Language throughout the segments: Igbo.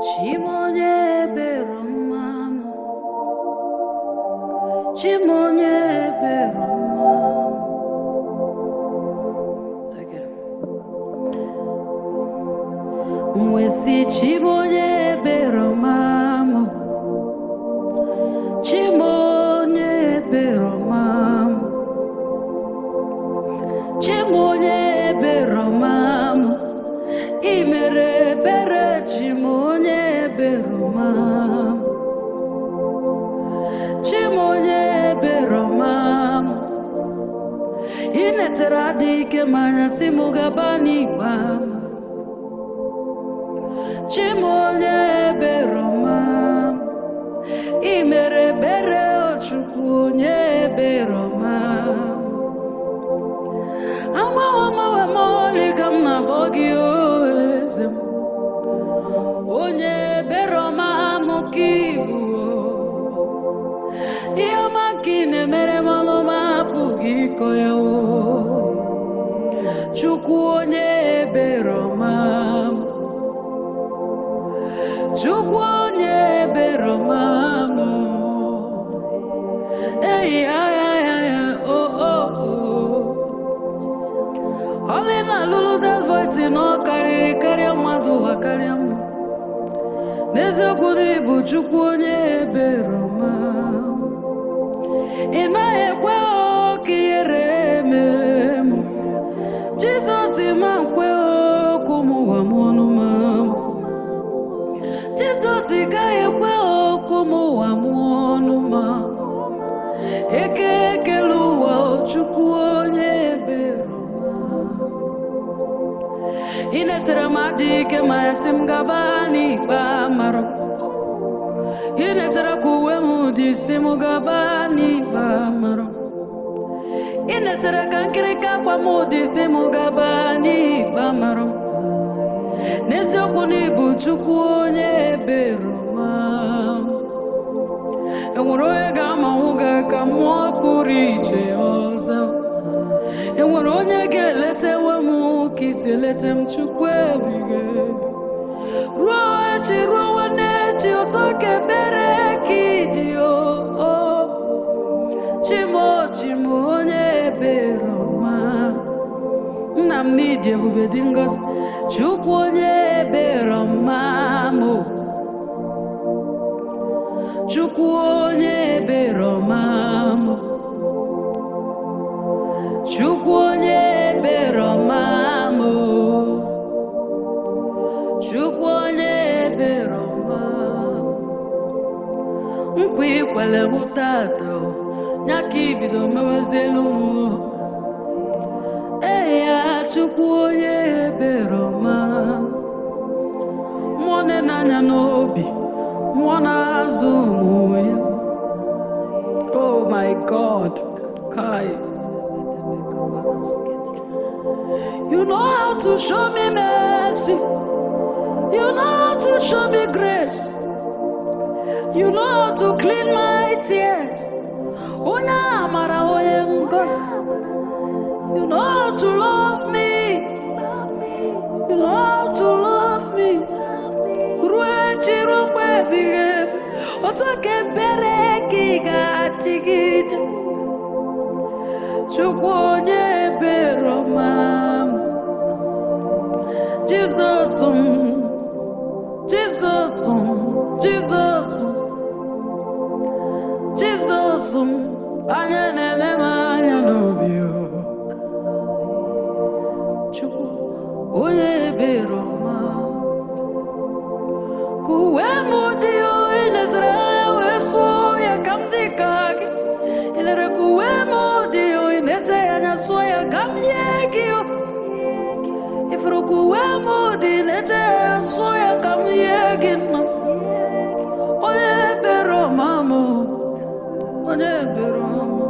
Chimonye beromam, Chimonye beromam. Okay. Mwesi Chimonye beromam, Chimonye beromam, Chimonye beromam. Imere bere Chimonye beromam, Chimonye beromam. Inetera dike manya simugabani bama, Chimonye beromam. Imere bere ochukunye beromam. Ama moli kam na bogi oezem, onye beromam kibu. Yamakine mere maloma pugi koya o, Chukwu onye beromam, Chukwu onye beromam. Hey Olina lulu that voice no carry madu akariamu. Neze kuni buchuku onye beromam. Ina ekwe o kierememu. Jesus imankwe o kumu wa monu mamu. Jesus ika ekwe o kumu wa monu mamu. Eke luwa o chuku onye beromam. Inetera madike mayasim gabani bamaro. Inetera kuwe mudi simu gabani bamaro. Inetera kankirika kwa mudi simu gabani bamaro. Nezio kuni buchuku onye beromam. Enwere gama uga kamwa puriche oza. Enwere onye gelete wemu kiselete mchukwe bige. Ruo echi ruo wanechi otoke bere kidio. Chimo onye beroma. Nnam nidi ebube dingos. Chukwu onye beroma mo. Chukwu onye beromam, Chukwu onye beromam, Chukwu onye beromam. Nkwi kwele mutado, nyaki bido mewazelumu. Eya Chukwu onye beromam, mwone nanya nobi. Oh my God, Kai. You know how to show me mercy. You know how to show me grace. You know how to clean my tears. Onya amara oye ngozi. You know how to love me. You know how to love me. Otoke bere giga tigide. Chukwu onye beromam. Jesus, anya nele manya nobio. Chukwu onye beromam. Kuwe mudio inetra soya kamdikagi. Ilere kuwe mudio inete anya soya kamyegio. Ifru kuwe mudi inete soya kamyegino. Oye beromamo, oye beromamo.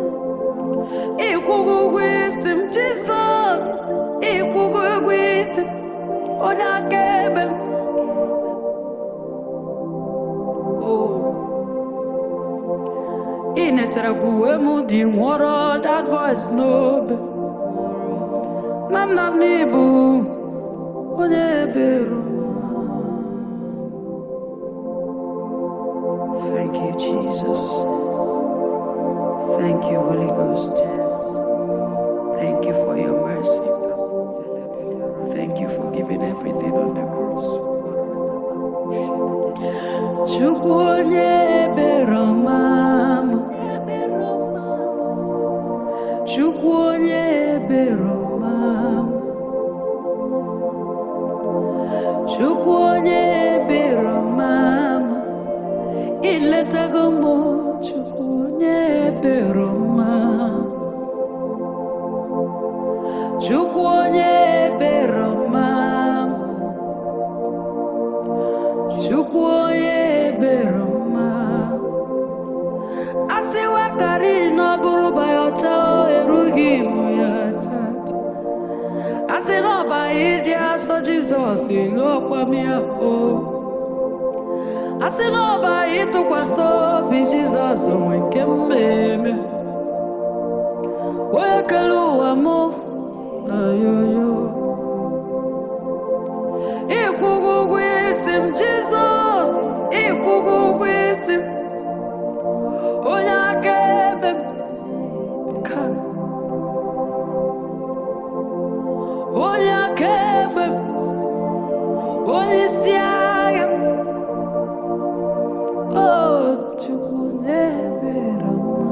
Ikugugwisim Jesus, ikugugwisim onya kebem. Inetera kuwe mudi nworo that voice no be. Nam nibu onye beromam. Jesus. Thank you, Holy Ghost. Thank you for your mercy. Thank you for giving everything on the cross. Chukwu onye ebere ọma m. Chukwu onye ebere ọma m. Chukwu onye ebere ọma m. Iletago m, Chukwu onye ebere ọma m. Chukwu onye ebere ọma m. Chukwu onye ebere ọma m. Asịwa karịrị na ọ bụrụ bayọcha erughị m ya tata. Asị na ọba ịdị asọ Jizọs elu ọkwa m ya o. Asị na ọba ịtụkwasị obi Jizọs onwe nke mmemme. Onye kere ụwa m ayoyo. Ịkwụgo ụgwọ isi m Jizọs, ịkwụgo ụgwọ isi m. Onye akaebe m ka onye akaebe m, onye isi agha m. O Chukwu na-ebere ọma.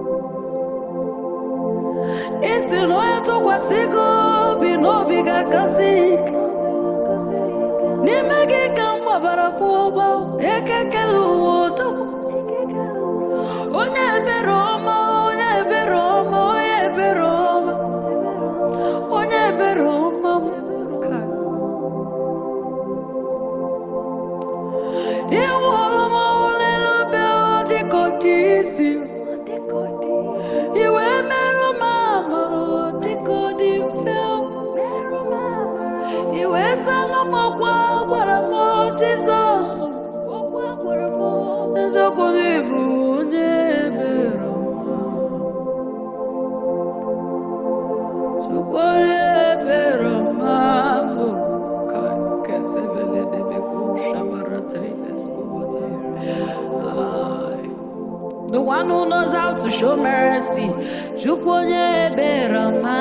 Isi na onye tụkwasị gị obi n'obi ga-akasị ike. N'ime gị ka m gbabara kwa ụgbọ ekekele ụwa odogwu. Onye ebere ọma, onye ebere ọma, onye ebere ọma, onye ebere ọma m. Iwu ọlụma olele obe ọ dịka ọ dị isi. Iwe merụ m amara ọ dịka ọ dị mfe. Iwe salụ m ọkwa gwara m Jizọs. Eziokwu na ịbụ onye ebere ọma. Chukwu onye ebere ọma bụ ka nke sevele debeko shabarata ineskovata. The one who knows how to show mercy. Chukwu onye ebere ọma.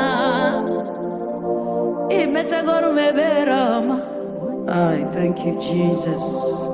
Imechagoro m ebere ọma. I thank you, Jesus.